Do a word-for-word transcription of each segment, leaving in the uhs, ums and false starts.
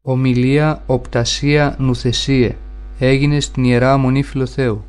Ομιλία Οπτασία Νουθεσίε έγινε στην Ιερά Μονή Φιλοθέου.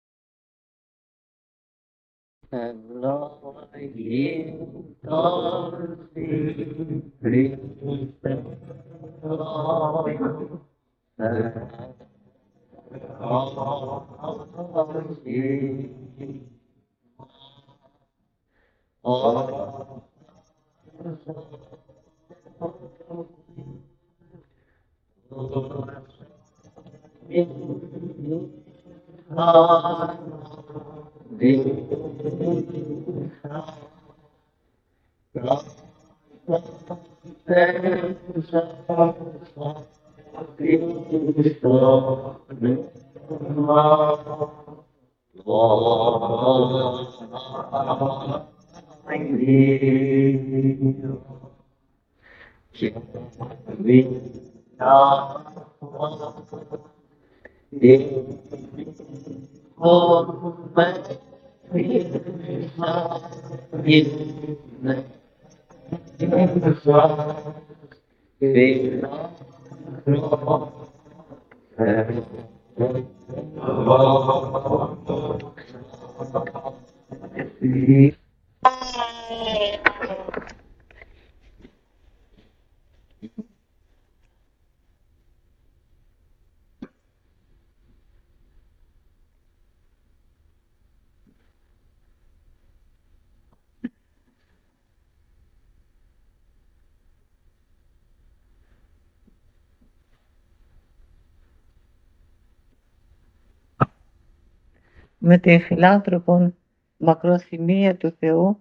Με την φιλάνθρωπον μακροθυμία του Θεού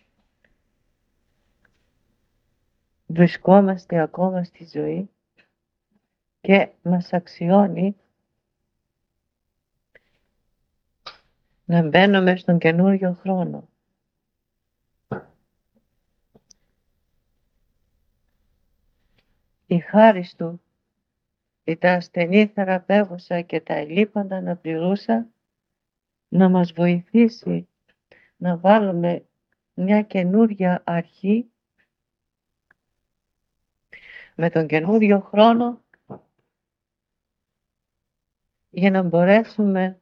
βρισκόμαστε ακόμα στη ζωή και μας αξιώνει να μπαίνουμε στον καινούριο χρόνο. Η χάρις του ή τα ασθενή θεραπεύουσα και τα ελλείπαντα να πληρούσα να μας βοηθήσει να βάλουμε μια καινούρια αρχή με τον καινούριο χρόνο για να μπορέσουμε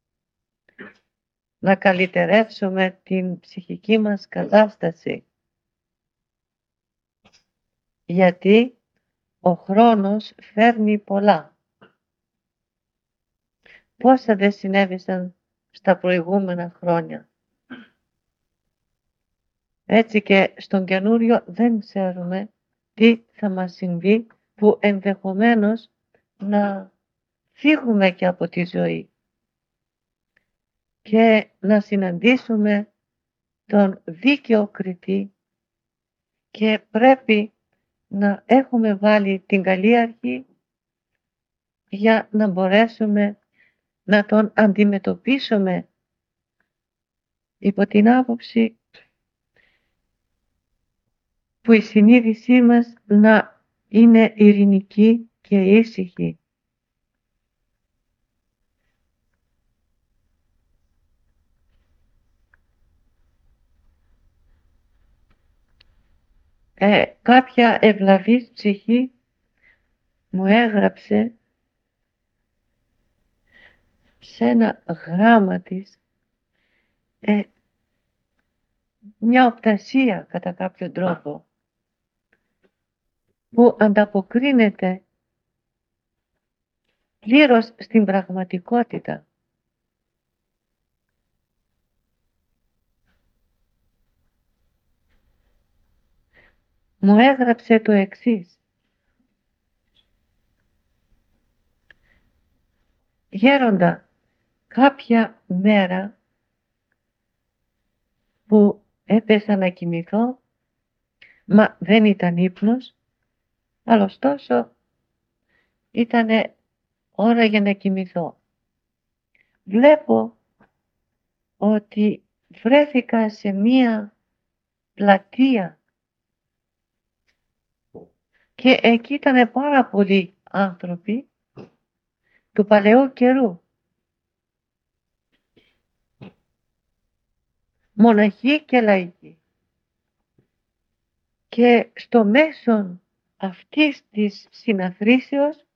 να καλυτερεύσουμε την ψυχική μας κατάσταση. Γιατί ο χρόνος φέρνει πολλά. Πόσα δεν συνέβησαν στα προηγούμενα χρόνια. Έτσι και στον καινούριο δεν ξέρουμε τι θα μας συμβεί, που ενδεχομένως να φύγουμε και από τη ζωή και να συναντήσουμε τον δίκαιο κριτή, και πρέπει να έχουμε βάλει την καλή αρχή για να μπορέσουμε να τον αντιμετωπίσουμε υπό την άποψη που η συνείδησή μας να είναι ειρηνική και ήσυχη. Ε, κάποια ευλαβής ψυχή μου έγραψε σε ένα γράμμα της ε, μια οπτασία κατά κάποιο τρόπο που ανταποκρίνεται πλήρως στην πραγματικότητα. Μου έγραψε το εξής: Γέροντα, κάποια μέρα που έπεσα να κοιμηθώ, μα δεν ήταν ύπνος, αλλά ωστόσο ήταν ώρα για να κοιμηθώ. Βλέπω ότι βρέθηκα σε μία πλατεία και εκεί ήταν πάρα πολλοί άνθρωποι του παλαιού καιρού. Μοναχοί και λαϊκοί. Και στο μέσον αυτής της συναθρήσεως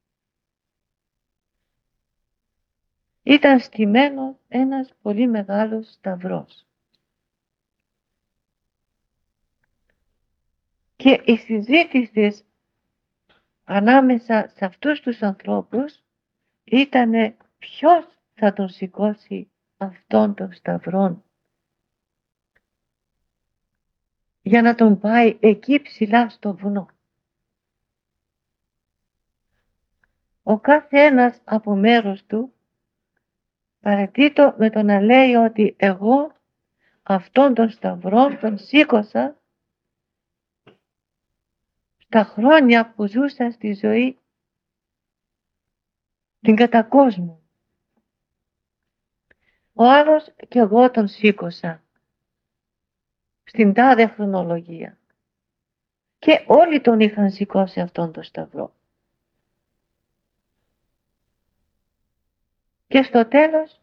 ήταν στημένο ένας πολύ μεγάλος σταυρός. Και η συζήτηση ανάμεσα σε αυτούς τους ανθρώπους ήτανε ποιος θα τον σηκώσει αυτόν τον σταυρόν για να τον πάει εκεί ψηλά στο βουνό. Ο κάθε ένας από μέρος του παρατήτω με το να λέει ότι εγώ αυτόν τον σταυρό τον σήκωσα στα χρόνια που ζούσα στη ζωή την κατά κόσμο. Ο άλλος και εγώ τον σήκωσα στην τάδε χρονολογία και όλοι τον είχαν σηκώσει αυτόν τον σταυρό. Και στο τέλος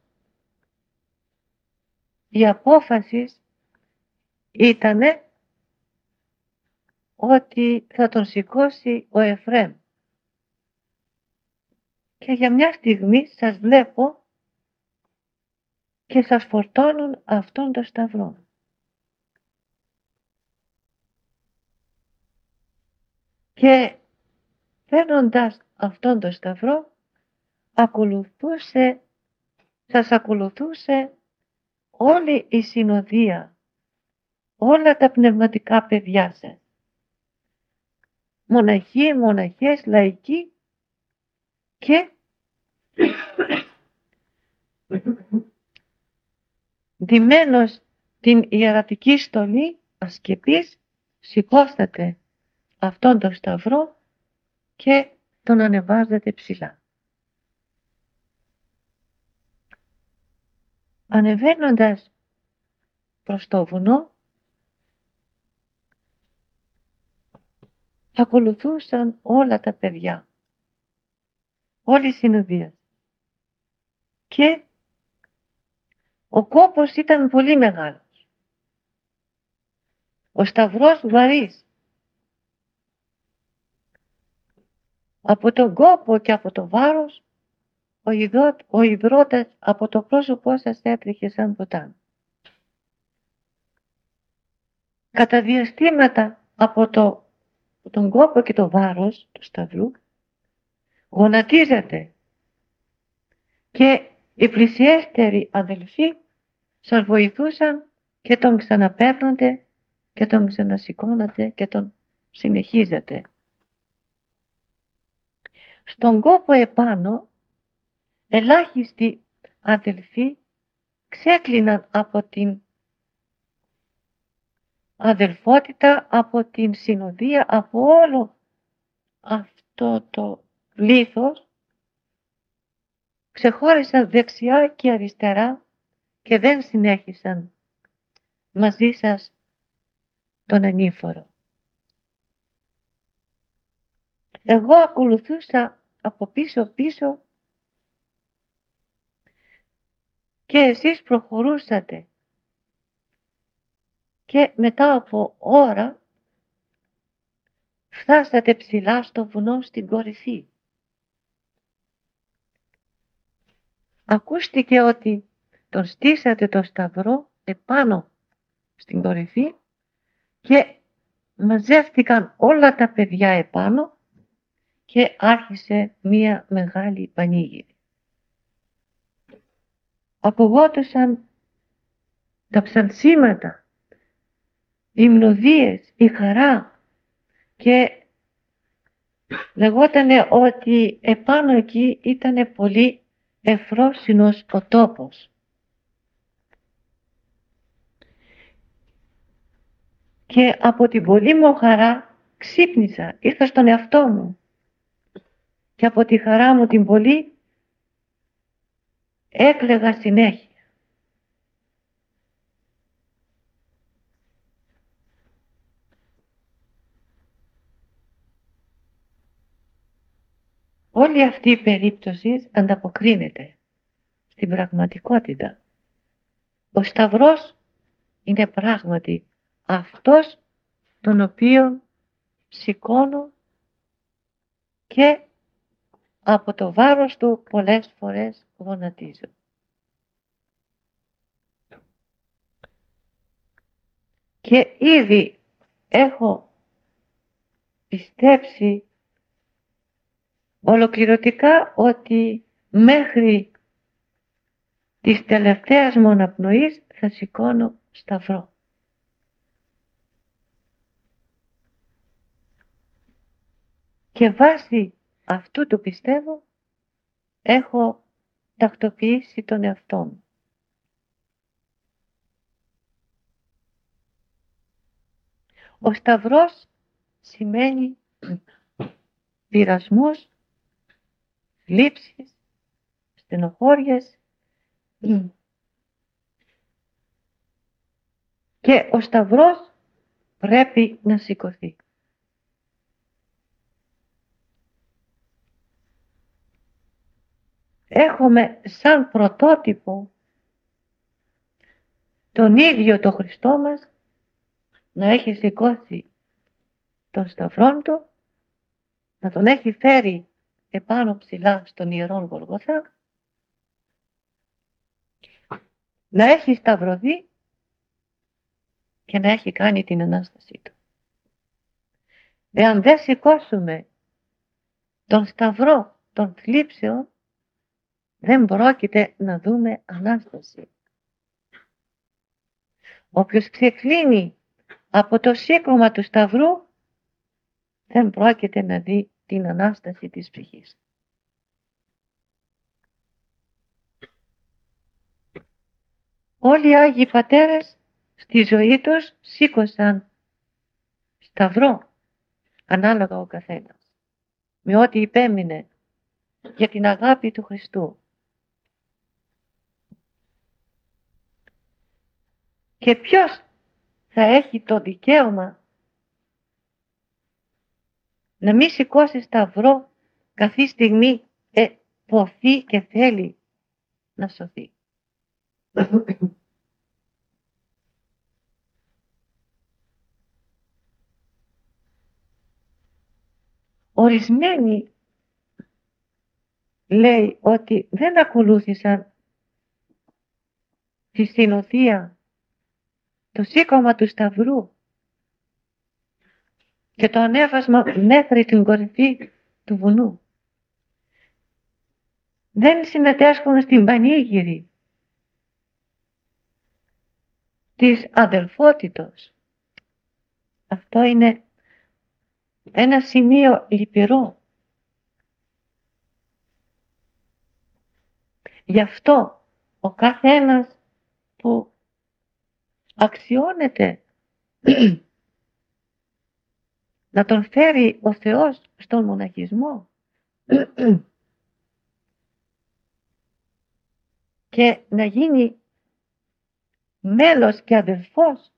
η απόφαση ήτανε ότι θα τον σηκώσει ο Εφραίμ. Και για μια στιγμή σας βλέπω και σας φορτώνουν αυτόν τον σταυρό. Και φέρνοντας αυτόν τον σταυρό ακολουθούσε, σας ακολουθούσε όλη η συνοδεία, όλα τα πνευματικά παιδιά σας. Μοναχοί, μοναχές, λαϊκοί και ντυμένος την ιερατική στολή ασκεπής σηκώσατε αυτόν τον σταυρό και τον ανεβάζετε ψηλά. Ανεβαίνοντας προς το βουνό ακολουθούσαν όλα τα παιδιά, όλη η συνοδεία. Και ο κόπος ήταν πολύ μεγάλος. Ο σταυρός βαρύς. Από τον κόπο και από το βάρος ο, υδρό, ο υδρότας από το πρόσωπό σας έτρεχε σαν ποτάμι. Κατά διαστήματα από το, τον κόπο και το βάρος του σταυρού γονατίζατε και οι πλησιέστεροι αδελφοί σας βοηθούσαν και τον ξαναπαίρνατε και τον ξανασηκώνατε και τον συνεχίζατε. Στον κόπο επάνω ελάχιστοι αδελφοί ξέκλειναν από την αδελφότητα, από την συνοδεία, από όλο αυτό το πλήθος, ξεχώρισαν δεξιά και αριστερά και δεν συνέχισαν μαζί σας τον ανήφορο. Εγώ ακολουθούσα από πίσω πίσω και εσείς προχωρούσατε και μετά από ώρα φτάσατε ψηλά στο βουνό στην κορυφή. Ακούστηκε ότι τον στήσατε το σταυρό επάνω στην κορυφή και μαζεύτηκαν όλα τα παιδιά επάνω και άρχισε μία μεγάλη πανήγυρη. Ακουγόντουσαν τα ψαλσίματα, οι μνοδίες, η χαρά και λεγότανε ότι επάνω εκεί ήτανε πολύ ευφρόσινος ο τόπος. Και από την πολύ μου χαρά ξύπνησα, ήρθα στον εαυτό μου και από τη χαρά μου την πολύ έκλαιγα συνέχεια. Όλη αυτή η περίπτωση ανταποκρίνεται στην πραγματικότητα. Ο σταυρός είναι πράγματι αυτός τον οποίο σηκώνω και από το βάρος του πολλές φορές γονατίζω. Και ήδη έχω πιστέψει ολοκληρωτικά ότι μέχρι της τελευταίας μου αναπνοής θα σηκώνω σταυρό. Και βάσει αυτού του πιστεύω έχω τακτοποιήσει τον εαυτό μου. Ο σταυρός σημαίνει πειρασμούς, θλίψεις, στενοχώριες και ο σταυρός πρέπει να σηκωθεί. Έχουμε σαν πρωτότυπο τον ίδιο το Χριστό μας να έχει σηκώσει τον σταυρόν του, να τον έχει φέρει επάνω ψηλά στον ιερόν Γολγοθά, να έχει σταυρωθεί και να έχει κάνει την Ανάστασή του. Εάν δεν σηκώσουμε τον σταυρό των θλίψεων, δεν πρόκειται να δούμε Ανάσταση. Όποιος ξεκλίνει από το σήκωμα του σταυρού, δεν πρόκειται να δει την Ανάσταση της ψυχής. Όλοι οι Άγιοι Πατέρες στη ζωή τους σήκωσαν σταυρό, ανάλογα ο καθένας, με ό,τι υπέμεινε για την αγάπη του Χριστού. Και ποιος θα έχει το δικαίωμα να μην σηκώσει σταυρό καθή στιγμή ε, ποθεί και θέλει να σωθεί. Ορισμένοι λέει ότι δεν ακολούθησαν τη συνοδεία, το σήκωμα του σταυρού και το ανέβασμα μέχρι την κορυφή του βουνού. Δεν συμμετέσχουν στην πανήγυρη της αδελφότητος. Αυτό είναι ένα σημείο λυπηρό. Γι' αυτό ο καθένας που αξιώνεται να τον φέρει ο Θεός στον μοναχισμό και να γίνει μέλος και αδελφός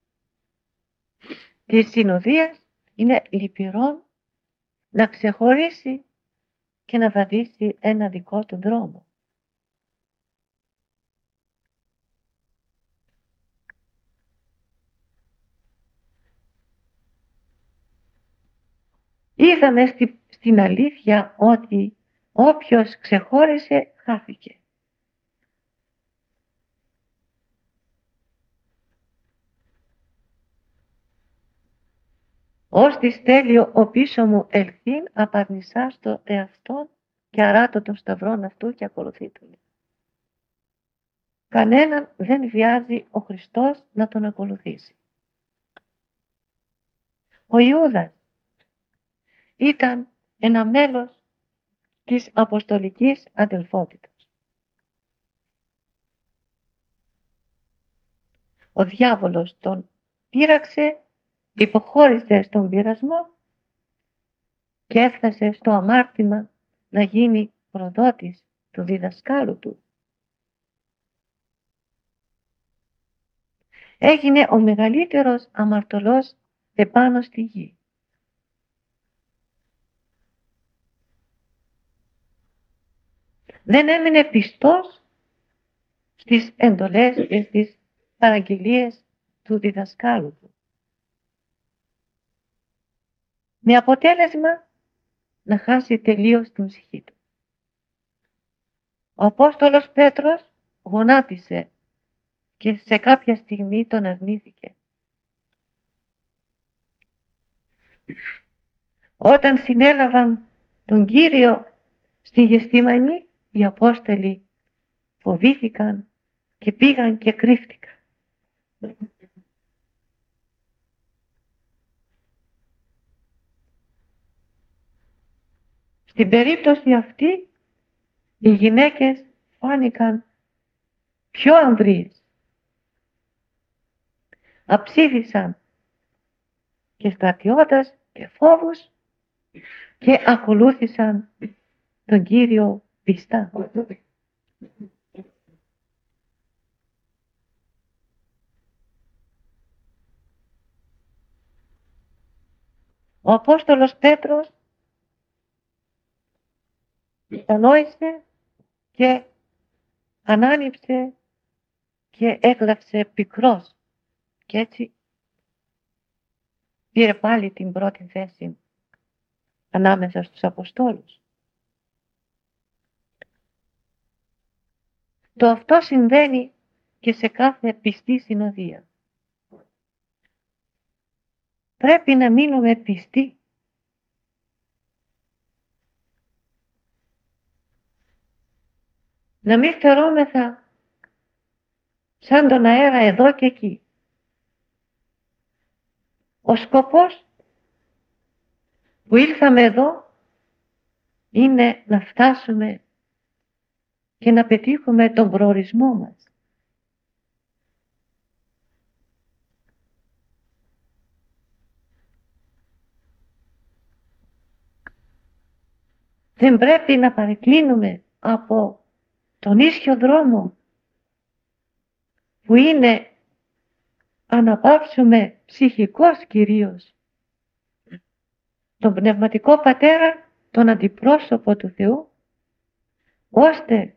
της συνοδείας, είναι λυπηρό να ξεχωρίσει και να βαδίσει ένα δικό του δρόμο. Είδαμε στη, στην αλήθεια ότι όποιος ξεχώρισε χάθηκε. Ως της θέλει ο πίσω μου ελθύν απαρνησά στο εαυτό και αράτω τον σταυρόν αυτού και ακολουθεί του. Κανέναν δεν βιάζει ο Χριστός να τον ακολουθήσει. Ο Ιούδας ήταν ένα μέλος της αποστολικής αδελφότητας. Ο διάβολος τον πείραξε, υποχώρησε στον πειρασμό και έφτασε στο αμάρτημα να γίνει προδότης του διδασκάλου του. Έγινε ο μεγαλύτερος αμαρτωλός επάνω στη γη. Δεν έμεινε πιστός στις εντολές και στις παραγγελίες του διδασκάλου του. Με αποτέλεσμα να χάσει τελείως την ψυχή του. Ο Απόστολος Πέτρος γονάτισε και σε κάποια στιγμή τον αρνήθηκε. Όταν συνέλαβαν τον Κύριο στη Γεστήμανη, οι Απόστολοι φοβήθηκαν και πήγαν και κρύφτηκαν. Στην περίπτωση αυτή, οι γυναίκες φάνηκαν πιο ανδρείες. Αψήφισαν και στρατιώτες και φόβους και ακολούθησαν τον Κύριο πιστά. Ο Απόστολος Πέτρος κατανόησε και ανάνυψε και έκλαψε πικρός και έτσι πήρε πάλι την πρώτη θέση ανάμεσα στους Αποστόλους. Το αυτό συμβαίνει και σε κάθε πιστή συνοδεία. Πρέπει να μείνουμε πιστοί. Να μην φερόμεθα σαν τον αέρα εδώ και εκεί. Ο σκοπός που ήρθαμε εδώ είναι να φτάσουμε και να πετύχουμε τον προορισμό μας. Δεν πρέπει να παρεκκλίνουμε από τον ίσιο δρόμο που είναι αναπαύσουμε ψυχικός κυρίως τον πνευματικό πατέρα, τον αντιπρόσωπο του Θεού, ώστε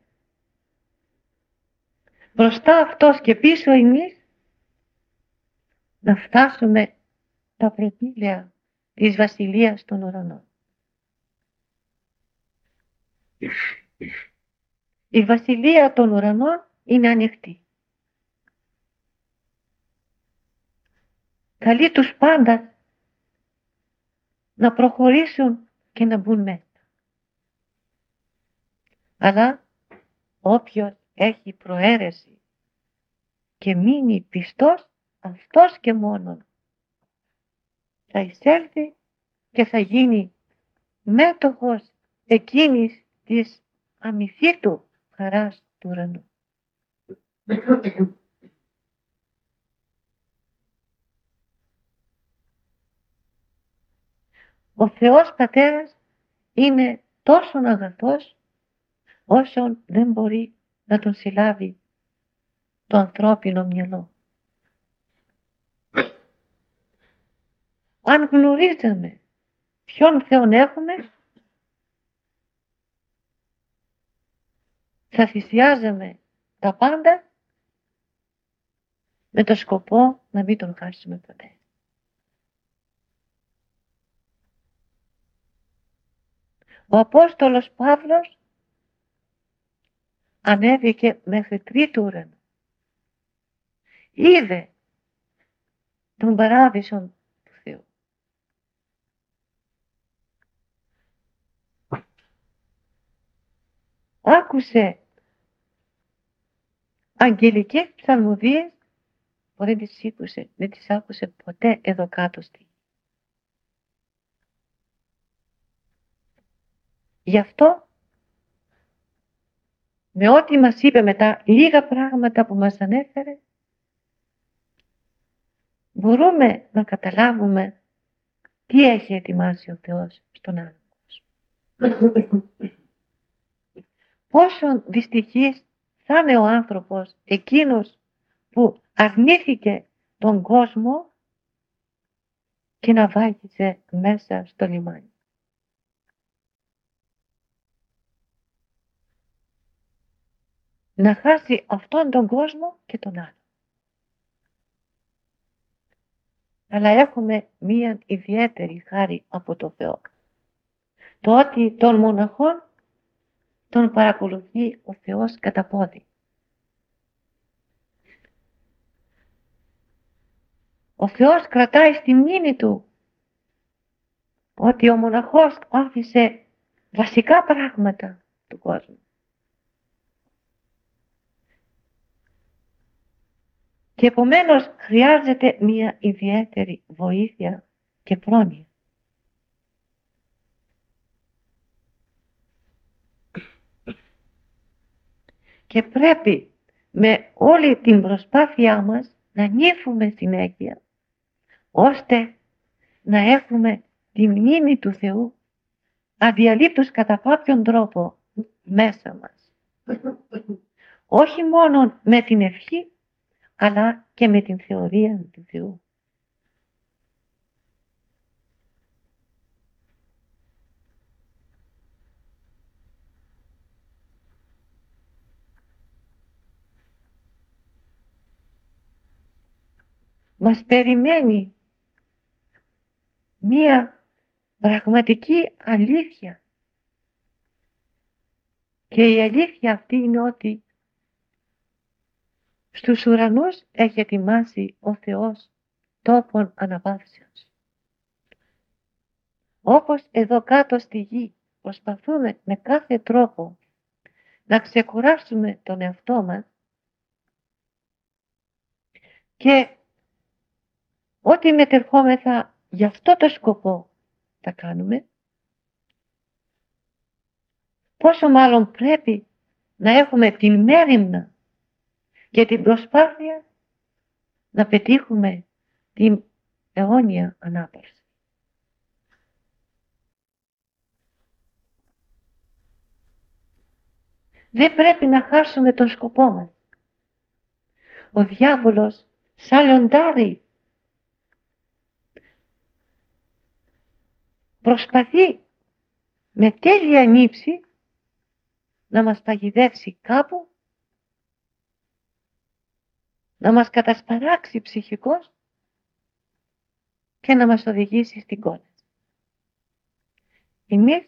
μπροστά αυτός και πίσω εμείς να φτάσουμε τα προπήλαια της Βασιλείας των Ουρανών. Η Βασιλεία των Ουρανών είναι ανοιχτή. Καλεί τους πάντας να προχωρήσουν και να μπουν μέσα. Αλλά όποιος έχει προαίρεση και μείνει πιστός, αυτός και μόνον θα εισέλθει και θα γίνει μέτοχος εκείνης της αμυθίτου χαράς του ουρανού. Ο Θεός Πατέρας είναι τόσο αγαθός όσο δεν μπορεί να τον συλλάβει το ανθρώπινο μυαλό. Αν γνωρίζαμε ποιον Θεόν έχουμε, θα θυσιάζαμε τα πάντα με το σκοπό να μην τον χάσουμε ποτέ. Ο Απόστολος Παύλος ανέβηκε μέχρι τρίτου ουρανού. Είδε τον παράδεισο του Θεού. Άκουσε αγγελικές ψαλμοδίες που δεν τις άκουσε, δεν τις άκουσε ποτέ εδώ κάτω στη γη. Γι' αυτό, με ό,τι μας είπε μετά, λίγα πράγματα που μας ανέφερε, μπορούμε να καταλάβουμε τι έχει ετοιμάσει ο Θεός στον άνθρωπο. Πόσο δυστυχής θα είναι ο άνθρωπος εκείνος που αρνήθηκε τον κόσμο και να βάγιζε μέσα στο λιμάνι. Να χάσει αυτόν τον κόσμο και τον άλλο. Αλλά έχουμε μία ιδιαίτερη χάρη από το Θεό. το ότι των μοναχών τον παρακολουθεί ο Θεός κατά πόδι. Ο Θεός κρατάει στη μνήμη του ότι ο μοναχός άφησε βασικά πράγματα του κόσμου. Και επομένως χρειάζεται μια ιδιαίτερη βοήθεια και πρόνοια. Και πρέπει με όλη την προσπάθειά μας να νύφουμε συνέχεια, ώστε να έχουμε τη μνήμη του Θεού αδιαλείπτως κατά κάποιον τρόπο μέσα μας. Όχι μόνο με την ευχή, αλλά και με την θεωρία του Θεού. Μας περιμένει μία πραγματική αλήθεια. Και η αλήθεια αυτή είναι ότι στους ουρανούς έχει ετοιμάσει ο Θεός τόπον αναπαύσεως. Όπως εδώ κάτω στη γη προσπαθούμε με κάθε τρόπο να ξεκουράσουμε τον εαυτό μας και ό,τι μετερχόμεθα για αυτό το σκοπό τα κάνουμε, πόσο μάλλον πρέπει να έχουμε την μέριμνα και την προσπάθεια να πετύχουμε την αιώνια ανάπαυση. Δεν πρέπει να χάσουμε τον σκοπό μας. Ο διάβολος σαν λιοντάρι προσπαθεί με τέλεια νύψη να μας παγιδεύσει κάπου, να μας κατασπαράξει ψυχικώς και να μας οδηγήσει στην κόλαση. Εμείς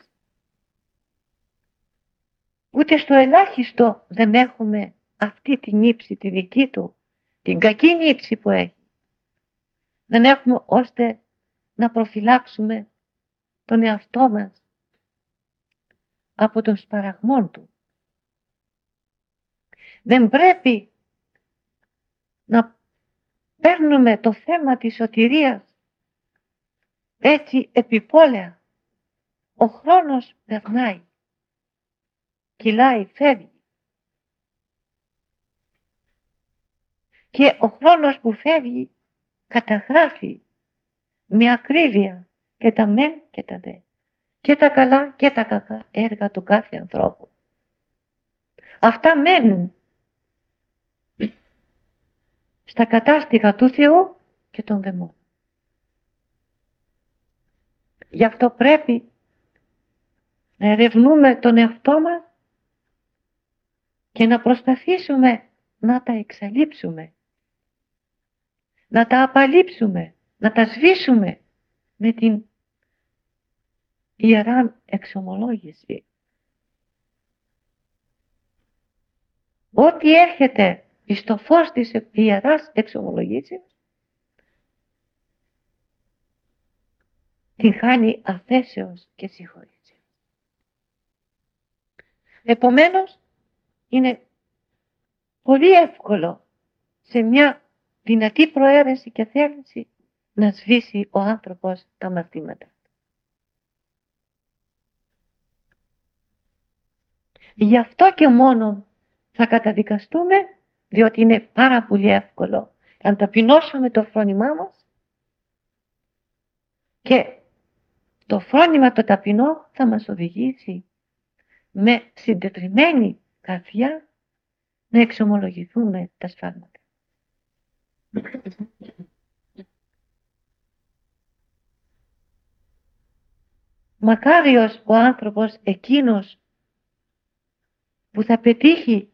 ούτε στο ελάχιστο δεν έχουμε αυτή την νύψη, τη δική του, την κακή νύψη που έχει. Δεν έχουμε ώστε να προφυλάξουμε τον εαυτό μας από τον σπαραγμό του. Δεν πρέπει να παίρνουμε το θέμα της σωτηρίας έτσι επιπόλαια. Ο χρόνος περνάει, κυλάει, φεύγει. Και ο χρόνος που φεύγει καταγράφει με ακρίβεια και τα μεν και τα δε. Και τα καλά και τα κακά έργα του κάθε ανθρώπου. Αυτά μένουν στα κατάστοιχα του Θεού και των δαιμόνων. Γι' αυτό πρέπει να ερευνούμε τον εαυτό μας και να προσπαθήσουμε να τα εξαλείψουμε, να τα απαλείψουμε, να τα σβήσουμε με την ιερά εξομολόγηση. Ό,τι έρχεται στο φως της ιεράς εξομολογήσεως την χάνει αφέσεως και συγχωρήσεως. Επομένως, είναι πολύ εύκολο σε μια δυνατή προαίρεση και θέληση να σβήσει ο άνθρωπος τα μαθήματα. Γι' αυτό και μόνο θα καταδικαστούμε, διότι είναι πάρα πολύ εύκολο αν ταπεινώσουμε το φρόνημά μας και το φρόνημα το ταπεινό θα μας οδηγήσει με συντετριμμένη καρδιά να εξομολογηθούμε τα σφάλματα. Μακάριος ο άνθρωπος εκείνος που θα πετύχει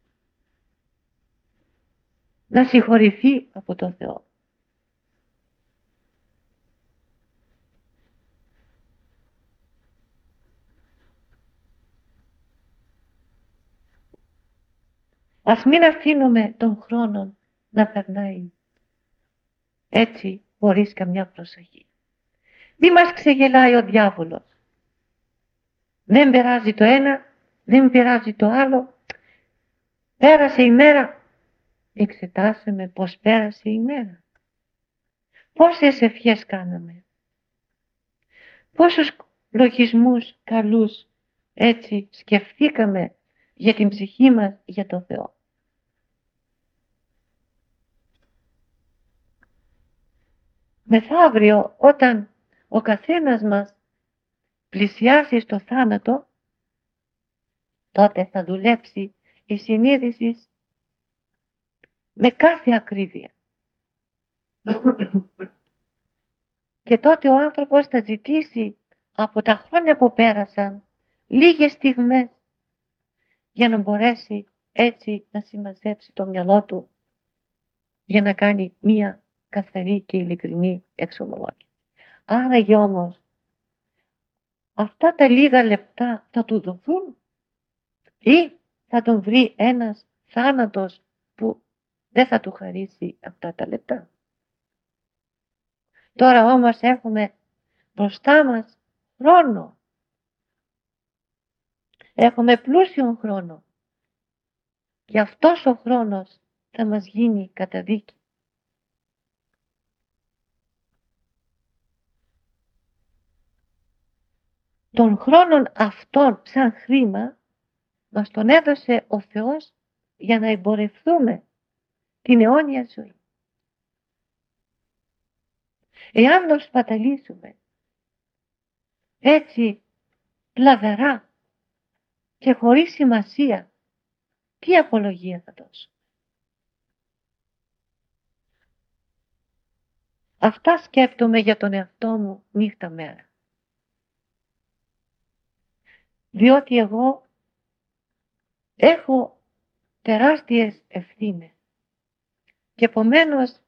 να συγχωρηθεί από τον Θεό. Ας μην αφήνουμε τον χρόνο να περνάει έτσι χωρίς καμιά προσοχή. Μη μας ξεγελάει ο διάβολος. Δεν περάζει το ένα, δεν περάζει το άλλο. Πέρασε η μέρα. Εξετάσαμε πως πέρασε η μέρα. Πόσες ευχές κάναμε. Πόσους λογισμούς καλούς έτσι σκεφτήκαμε για την ψυχή μας, για το Θεό. Μεθαύριο, όταν ο καθένας μας πλησιάσει στο θάνατο, τότε θα δουλέψει η συνείδηση με κάθε ακρίβεια. Και τότε ο άνθρωπος θα ζητήσει από τα χρόνια που πέρασαν λίγες στιγμές για να μπορέσει έτσι να συμμαζέψει το μυαλό του για να κάνει μία καθαρή και ειλικρινή εξομολόγηση. Άραγε όμως αυτά τα λίγα λεπτά θα του δοθούν ή θα τον βρει ένας θάνατος που δεν θα του χαρίσει αυτά τα λεπτά. Τώρα όμως έχουμε μπροστά μας χρόνο. Έχουμε πλούσιον χρόνο. Και αυτός ο χρόνος θα μας γίνει καταδίκη. Τον χρόνον αυτόν σαν χρήμα μας τον έδωσε ο Θεός για να εμπορευτούμε την αιώνια ζωή. Εάν τον σπαταλήσουμε έτσι πλαδερά και χωρίς σημασία, τι απολογία θα δώσω. Αυτά σκέφτομαι για τον εαυτό μου νύχτα μέρα. Διότι εγώ έχω τεράστιες ευθύνες και επομένως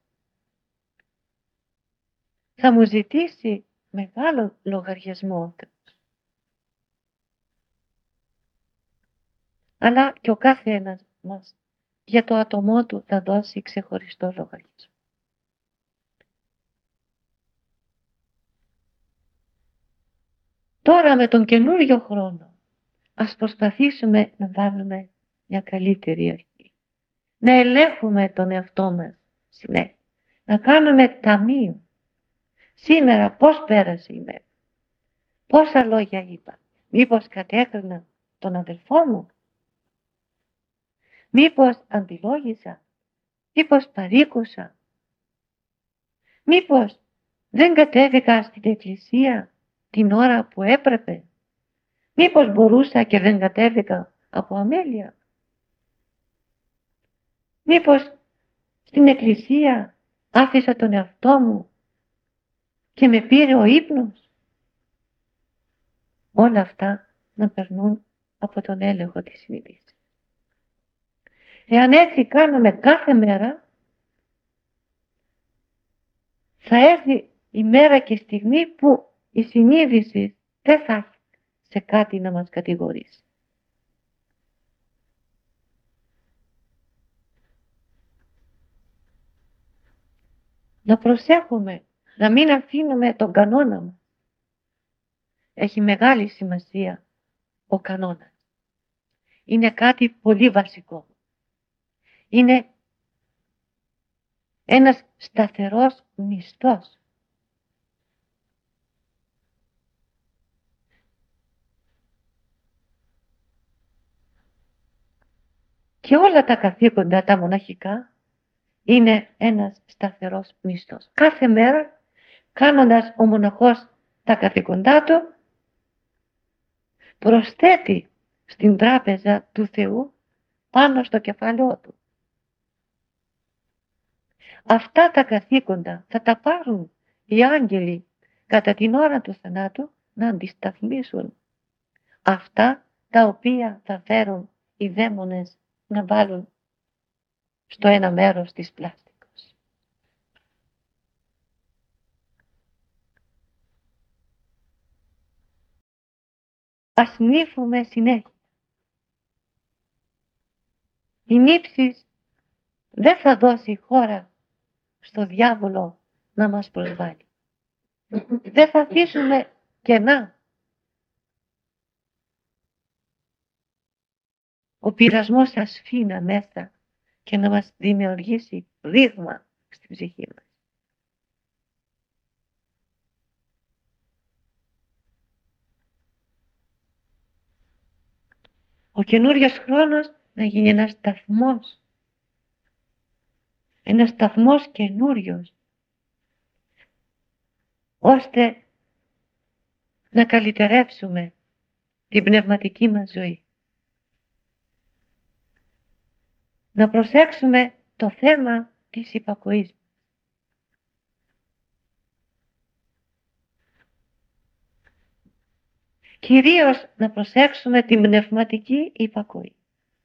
θα μου ζητήσει μεγάλο λογαριασμό. Αλλά και ο κάθε ένας μας για το άτομό του θα δώσει ξεχωριστό λογαριασμό. Τώρα με τον καινούριο χρόνο ας προσπαθήσουμε να βάλουμε μια καλύτερη αρχή. Να ελέγχουμε τον εαυτό μας συνέχεια. Να κάνουμε ταμείο. Σήμερα πώς πέρασε η μέρα. Πόσα λόγια είπα. Μήπως κατέκρινα τον αδελφό μου. Μήπως αντιλόγησα. Μήπως παρήκουσα. Μήπως δεν κατέβηκα στην εκκλησία την ώρα που έπρεπε. Μήπως μπορούσα και δεν κατέβηκα από αμέλεια. Μήπως στην εκκλησία άφησα τον εαυτό μου και με πήρε ο ύπνος. Όλα αυτά να περνούν από τον έλεγχο της συνείδησης. Εάν έτσι κάνουμε κάθε μέρα, θα έρθει η μέρα και η στιγμή που η συνείδηση δεν θα έχει σε κάτι να μας κατηγορήσει. Να προσέχουμε, να μην αφήνουμε τον κανόνα μας. Έχει μεγάλη σημασία ο κανόνας. Είναι κάτι πολύ βασικό. Είναι ένας σταθερός μισθός. Και όλα τα καθήκοντα, τα μοναχικά, είναι ένας σταθερός μισθός. Κάθε μέρα, κάνοντας ο μοναχός τα καθήκοντά του, προσθέτει στην τράπεζα του Θεού πάνω στο κεφάλαιό του. Αυτά τα καθήκοντα θα τα πάρουν οι άγγελοι κατά την ώρα του θανάτου να αντισταθμίσουν αυτά τα οποία θα φέρουν οι δαίμονες να βάλουν στο ένα μέρος της πλάστικος. Ας νύφουμε συνέχεια. η νύψης δεν θα δώσει χώρα στο διάβολο να μας προσβάλλει. Δεν θα αφήσουμε κενά. Ο πειρασμός θα σφίνα μέσα και να μας δημιουργήσει ρήγμα στην ψυχή μας. Ο καινούριος χρόνος να γίνει ένας σταθμός. Ένας σταθμός καινούριος. Ώστε να καλυτερεύσουμε την πνευματική μας ζωή. Να προσέξουμε το θέμα της υπακοής. Κυρίως να προσέξουμε την πνευματική υπακοή.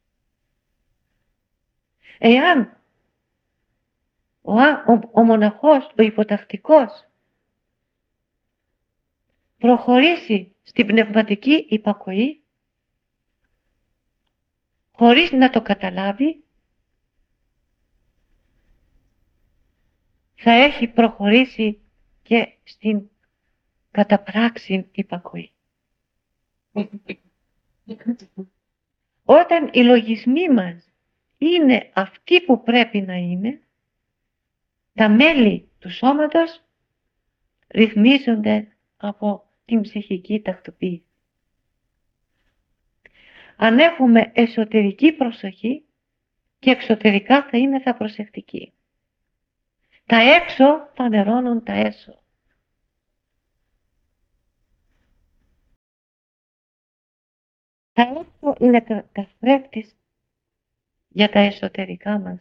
Εάν ο, ο, ο μοναχός, ο υποτακτικός, προχωρήσει στην πνευματική υπακοή, χωρίς να το καταλάβει, θα έχει προχωρήσει και στην καταπράξη υπακοή. Όταν οι λογισμοί μας είναι αυτοί που πρέπει να είναι, τα μέλη του σώματος ρυθμίζονται από την ψυχική τακτοποίηση. Αν έχουμε εσωτερική προσοχή και εξωτερικά θα είναι θα προσεκτικοί. Τα έξω φανερώνουν τα έσω. Τα έξω είναι καθρέφτης για τα εσωτερικά μας.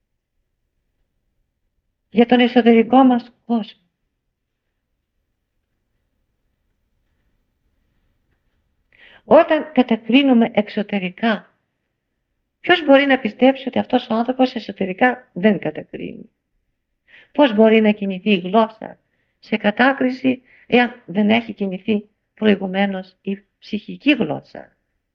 Για τον εσωτερικό μας κόσμο. Όταν κατακρίνουμε εξωτερικά, ποιος μπορεί να πιστέψει ότι αυτός ο άνθρωπος εσωτερικά δεν κατακρίνει? Πώς μπορεί να κινηθεί η γλώσσα σε κατάκριση εάν δεν έχει κινηθεί προηγουμένως η ψυχική γλώσσα?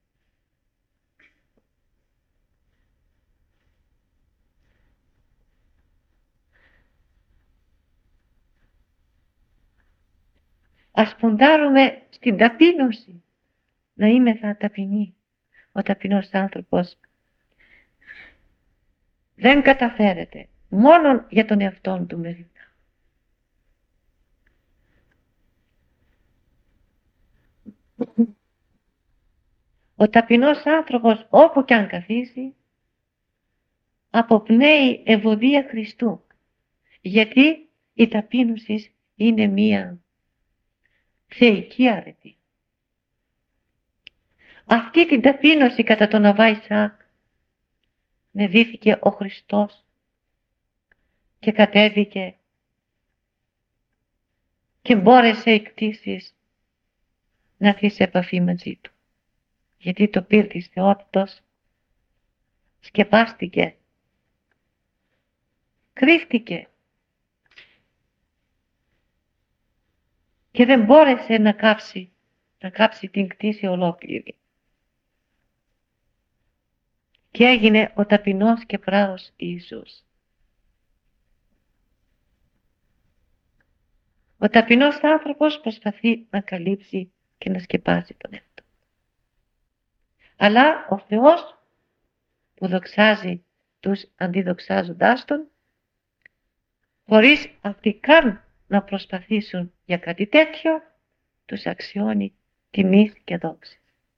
Ας ποντάρουμε στην ταπείνωση, να είμεθα ταπεινοί. Ο ταπεινός άνθρωπος δεν καταφέρεται, μόνο για τον εαυτόν του μερικά. Ο ταπεινός άνθρωπος όπου κι αν καθίσει, αποπνέει ευωδία Χριστού, γιατί η ταπείνωση είναι μία θεϊκή αρετή. Αυτή την ταπείνωση κατά τον Αββά Ισαάκ με δίθηκε ο Χριστός και κατέβηκε και μπόρεσε η κτήσης να έρθει σε επαφή μαζί του. Γιατί το πυρ της θεότητος σκεπάστηκε, κρύφτηκε και δεν μπόρεσε να κάψει, να κάψει την κτήση ολόκληρη. Και έγινε ο ταπεινός και πράος Ιησούς. Ο ταπεινός άνθρωπος προσπαθεί να καλύψει και να σκεπάσει τον εαυτό. Αλλά ο Θεός που δοξάζει τους αντιδοξάζοντάς τον, χωρίς αυτοί καν να προσπαθήσουν για κάτι τέτοιο, τους αξιώνει τιμής και δόξης.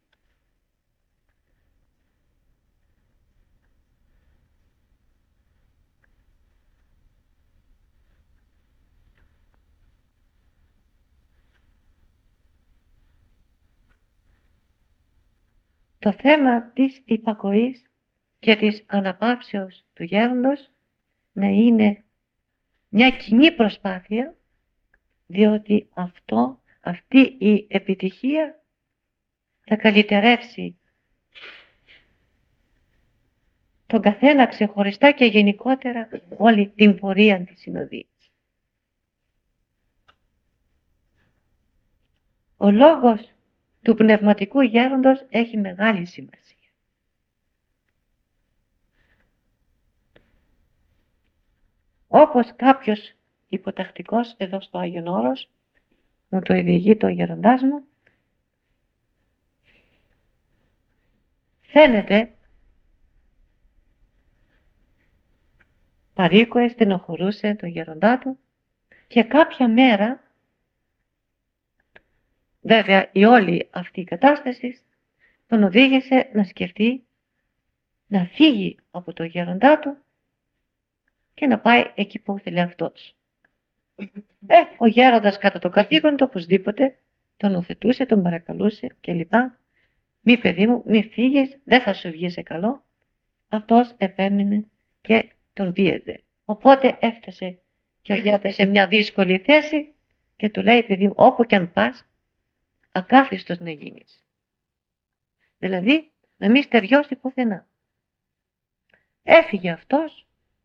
Το θέμα της υπακοής και της αναπαύσεως του γέροντος να είναι μια κοινή προσπάθεια, διότι αυτό, αυτή η επιτυχία θα καλυτερεύσει τον καθένα ξεχωριστά και γενικότερα όλη την πορεία της συνοδείας. Ο λόγος του πνευματικού γέροντος έχει μεγάλη σημασία. Όπως κάποιος υποτακτικός εδώ στο Άγιον Όρος, μου το διηγείται ο γεροντάς μου, φαίνεται παρήκοε, στενοχωρούσε τον γεροντά του και κάποια μέρα, βέβαια η όλη αυτή η κατάσταση τον οδήγησε να σκεφτεί να φύγει από τον γέροντά του και να πάει εκεί που ήθελε αυτός. Ε, ο γέροντας κατά το καθήκον του οπωσδήποτε τον οθετούσε, τον παρακαλούσε κλπ. Μη παιδί μου, μη φύγεις, δεν θα σου βγει σε καλό. Αυτός επέμεινε και τον πίεζε. Οπότε έφτασε και ο γέροντας σε μια δύσκολη θέση και του λέει, παιδί μου, όπου και αν πας, ακάθιστος να γίνεις. Δηλαδή, να μην στεριώσει πουθενά. Έφυγε αυτός,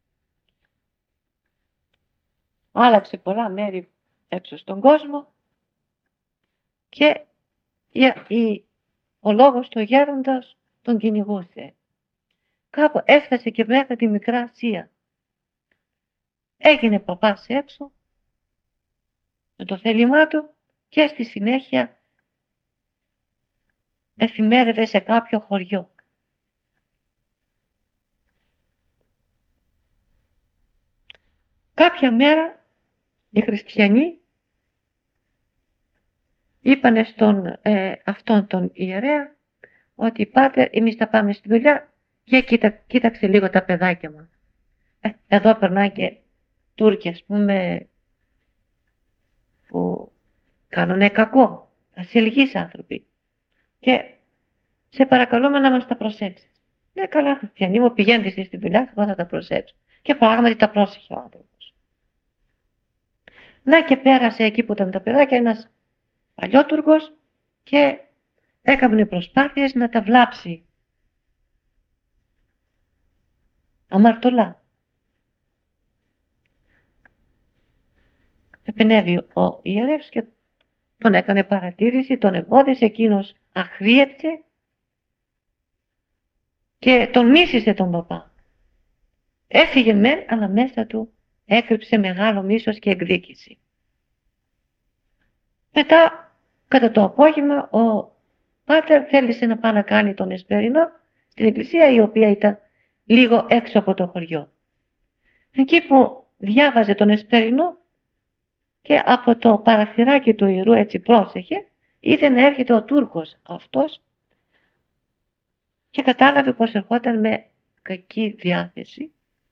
άλλαξε πολλά μέρη έξω στον κόσμο και ο λόγος του γέροντας τον κυνηγούσε. Κάπου έφτασε και μέχρι τη Μικρά Ασία. Έγινε παπάς έξω με το θέλημά του και στη συνέχεια εφημέρευε σε κάποιο χωριό. Κάποια μέρα οι χριστιανοί είπανε στον ε, αυτόν τον ιερέα ότι πάτερ, εμείς θα πάμε στη δουλειά και κοίτα, κοίταξε λίγο τα παιδάκια μας. Ε, εδώ περνάει και Τούρκοι, ας πούμε, που κάνουνε κακό, ασυλγείς άνθρωποι. Και σε παρακαλούμε να μας τα προσέξεις. Ναι, καλά, χριστιανοί μου, πηγαίνετε εσείς στη δουλειά, εγώ θα τα προσέξω. Και πράγματι τα πρόσεχε ο άνθρωπος. Να και πέρασε εκεί που ήταν τα παιδάκια ένας παλιότουρκος και έκανε προσπάθειες να τα βλάψει. Αμαρτωλά. Επενέβη ο ιερεύς και τον έκανε παρατήρηση, τον εμπόδισε, εκείνος αχρίεψε και τον μίσησε τον παπά. Έφυγε μεν, αλλά μέσα του έκρυψε μεγάλο μίσος και εκδίκηση. Μετά, κατά το απόγευμα, ο πάτερ θέλησε να πάει να κάνει τον εσπερινό στην εκκλησία, η οποία ήταν λίγο έξω από το χωριό. Εκεί που διάβαζε τον εσπερινό και από το παραθυράκι του ιερού έτσι πρόσεχε, είδε να έρχεται ο Τούρκος αυτός και κατάλαβε πως ερχόταν με κακή διάθεση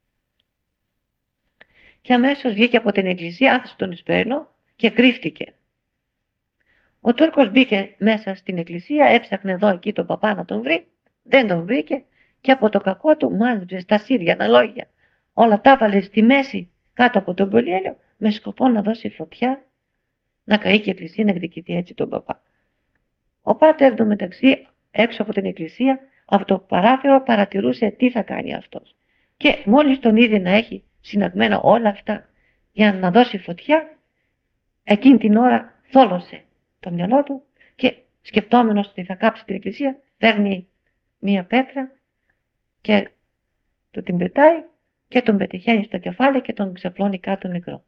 και αμέσως βγήκε από την εκκλησία, άφησε τον εσπερινό και κρύφτηκε. Ο Τούρκος μπήκε μέσα στην εκκλησία, έψαχνε εδώ εκεί τον παπά να τον βρει, δεν τον βρήκε και από το κακό του μάζεψε στα σύρια, τα λόγια. Όλα τα έβαλε στη μέση κάτω από τον πολυέλαιο με σκοπό να δώσει φωτιά, να καεί και η εκκλησία, να εκδικηθεί έτσι τον παπά. Ο πάτερ εντωμεταξύ έξω από την εκκλησία, από το παράθυρο παρατηρούσε τι θα κάνει αυτός. Και μόλις τον είδε να έχει συναγμένα όλα αυτά για να δώσει φωτιά, εκείνη την ώρα θόλωσε το μυαλό του και σκεπτόμενος ότι θα κάψει την εκκλησία, παίρνει μία πέτρα και του την πετάει και τον πετυχαίνει στο κεφάλι και τον ξεπλώνει κάτω νεκρό.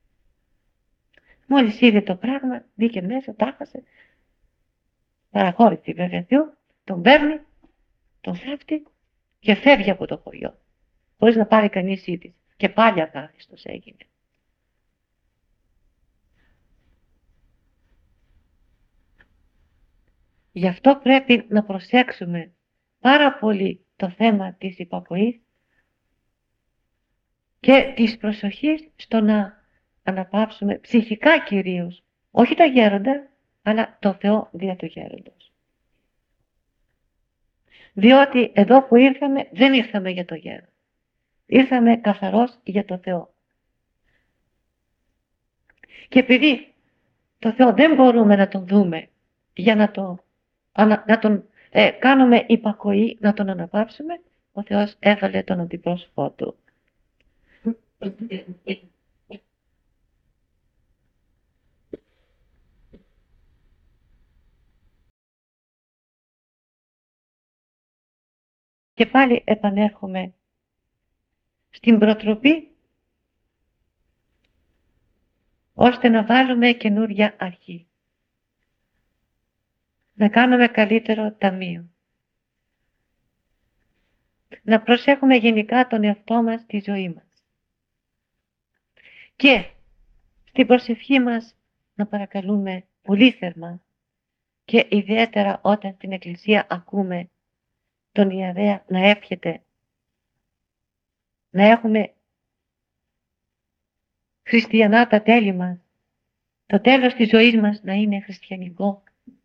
Μόλις είδε το πράγμα, μπήκε μέσα, τα χάσε, παραχώρησε βέβαια Θεού, τον παίρνει, τον θεύτει και φεύγει από το χωριό, χωρίς να πάρει κανείς είδηση. Και πάλι ακάθιστος έγινε. Γι' αυτό πρέπει να προσέξουμε πάρα πολύ το θέμα της υπακοής και της προσοχής στο να αναπαύσουμε ψυχικά κυρίως, όχι το γέροντα, αλλά το Θεό δια του γέροντος. Διότι εδώ που ήρθαμε δεν ήρθαμε για το γέροντα. Ήρθαμε καθαρός για το Θεό. Και επειδή το Θεό δεν μπορούμε να τον δούμε για να, το, να τον ε, κάνουμε υπακοή, να τον αναπαύσουμε, ο Θεός έβαλε τον αντιπρόσωπό του. Και πάλι επανέρχομαι στην προτροπή ώστε να βάλουμε καινούρια αρχή. Να κάνουμε καλύτερο ταμείο. Να προσέχουμε γενικά τον εαυτό μας, τη ζωή μας. Και στην προσευχή μας να παρακαλούμε πολύ θερμά και ιδιαίτερα όταν στην Εκκλησία ακούμε τον ιερέα να εύχεται να έχουμε χριστιανά τα τέλη μας, το τέλος της ζωής μας να είναι χριστιανικό,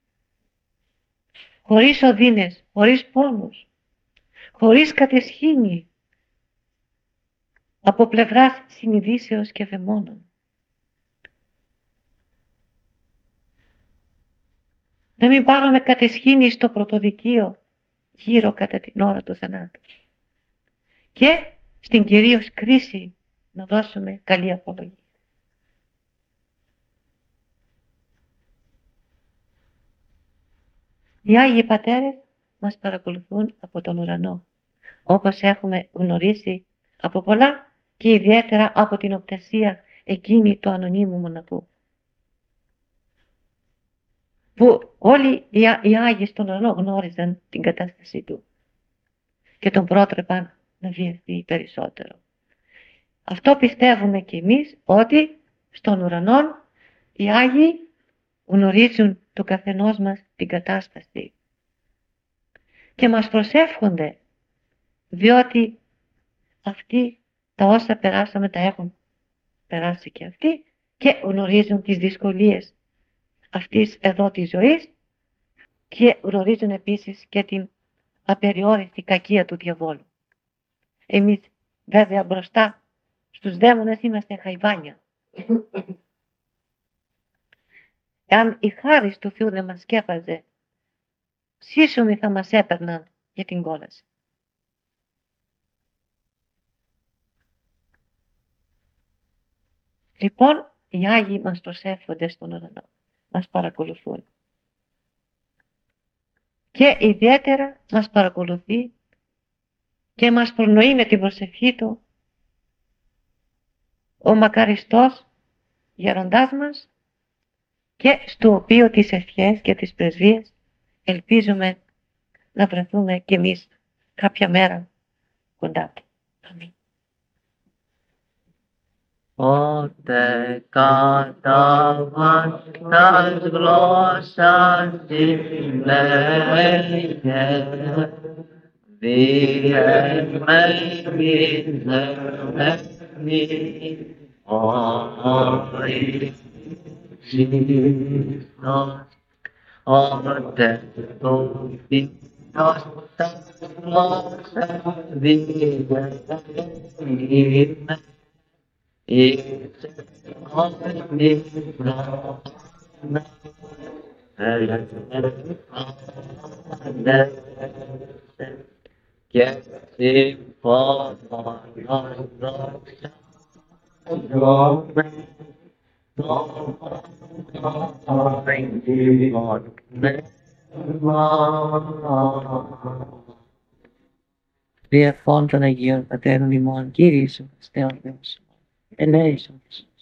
χωρίς οδύνες, χωρίς πόνους, χωρίς κατεσχήνη από πλευράς συνειδήσεως και δαιμόνων. Να μην πάρουμε κατεσχήνη στο πρωτοδικείο γύρω κατά την ώρα του θανάτου. Και στην κυρίως κρίση να δώσουμε καλή απολογία. Οι Άγιοι Πατέρες μας παρακολουθούν από τον ουρανό, όπως έχουμε γνωρίσει από πολλά και ιδιαίτερα από την οπτασία εκείνη του ανωνύμου μοναχού. Που όλοι οι Άγιοι στον ουρανό γνώριζαν την κατάστασή του και τον πρότρεπαν να βιαστεί περισσότερο. Αυτό πιστεύουμε κι εμείς, ότι στον ουρανό οι Άγιοι γνωρίζουν το καθενός μας την κατάσταση και μας προσεύχονται, διότι αυτοί τα όσα περάσαμε τα έχουν περάσει και αυτοί και γνωρίζουν τις δυσκολίες αυτής εδώ της ζωής και γνωρίζουν επίσης και την απεριόριστη κακία του διαβόλου. Εμείς βέβαια μπροστά στους δαίμονες είμαστε χαϊβάνια. Εάν η χάρις του Θεού δεν μας σκέφαζε, σύσσωμοι θα μας έπαιρναν για την κόλαση. Λοιπόν, οι Άγιοι μας προσεύχονται στον ουρανό, μας παρακολουθούν. Και ιδιαίτερα μας παρακολουθεί και μας προνοεί με την προσευχή του ο μακαριστός γέροντάς μας, και στο οποίο τις ευχές και τις πρεσβείες ελπίζουμε να βρεθούμε κι εμείς κάποια μέρα κοντά του. Αμήν. Ότε καταβάστας γλώσσας συλλέγε, διεμεγνυζεμένη, όι Χριστός, ότε το πίνος τα γλώσσα διεμεγνυζεμένη, Ise omni prana, και συμφωνός δόξα, Διεφών των Αγίων Πατέρων ημών, Κύριε Ιησού Χριστέ ο Θεός, ελέησον μας.